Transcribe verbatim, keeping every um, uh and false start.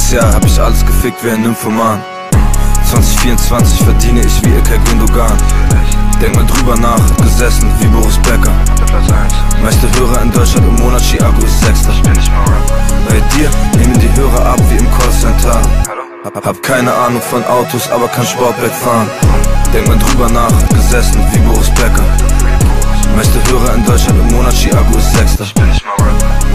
Letztes Jahr hab ich alles gefickt wie ein Nymphoman. zwanzig vierundzwanzig verdiene ich wie Ilkay Gündogan. Denk mal drüber nach, gesessen wie Boris Becker. Meiste Hörer in Deutschland im Monat, Chiago ist Sechster. Bei dir nehmen die Hörer ab wie im Callcenter. Hab, hab keine Ahnung von Autos, aber kann Sportback fahren. Denk mal drüber nach, gesessen wie Boris Becker. Meiste Hörer in Deutschland im Monat, Chiago ist Sechster.